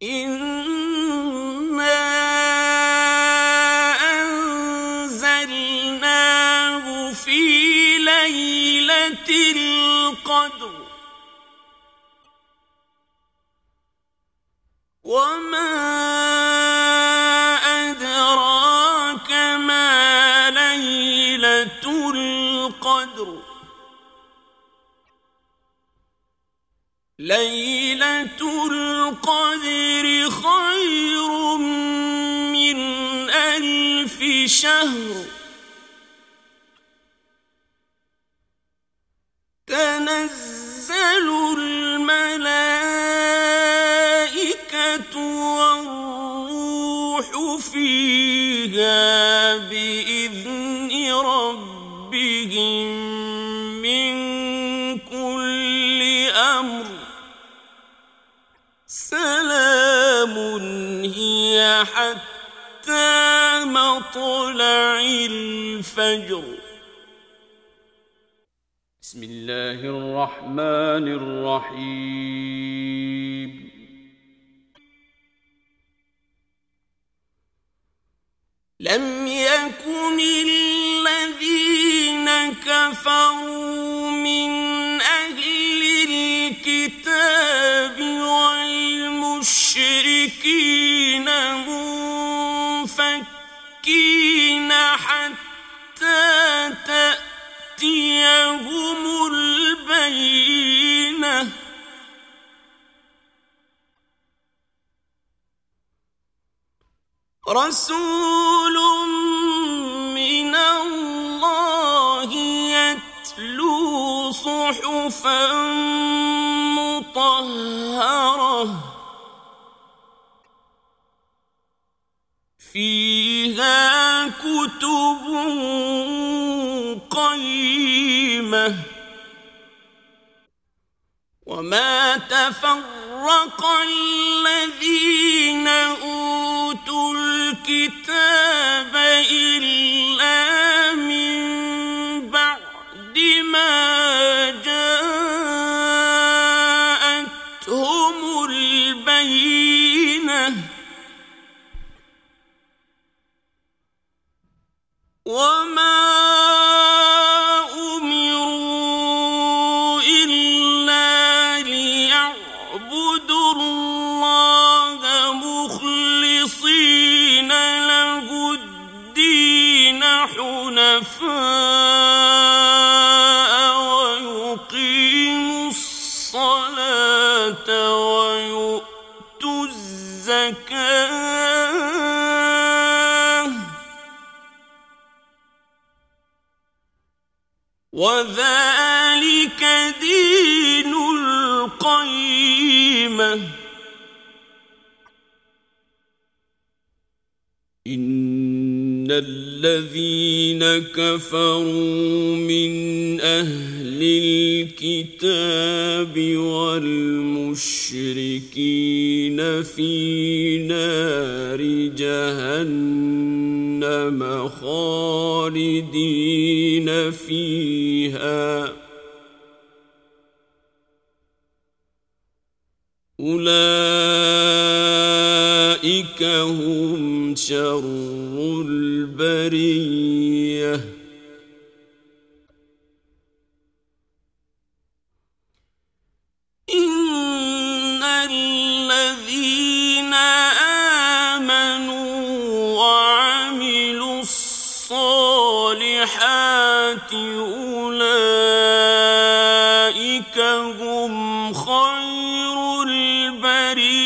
إنا أنزلناه في ليلة القدر وما أدراك ما ليلة القدر ليلة القدر خير من 1000 شهر تنزل الملائكة والروح فيها بإذن ربهم من كل أمر سلام هي حتى مطلع الفجر. بسم الله الرحمن الرحيم. لم يكن الذين كفروا من أهل الكتاب والمشركين منفكين حتى تأتيهم البينة رسول من الله يتلو صحفا مطهرة فيها كتب قيمة وما تفرق الذين أوتوا الكتاب إلا من بعد ما جاءتهم البينة وما أمروا إلا ليعبدوا الله مخلصين له الدين حنفاء ويقيموا الصلاة ويؤتوا الزكاة وذلك دين القيمة إن الذين كفروا من أهل الكتاب والمشركين في نار جهنم خالدين فيها أولئك هم شر البرية إن الذين آمنوا وعملوا الصالحات أولئك هم خير البرية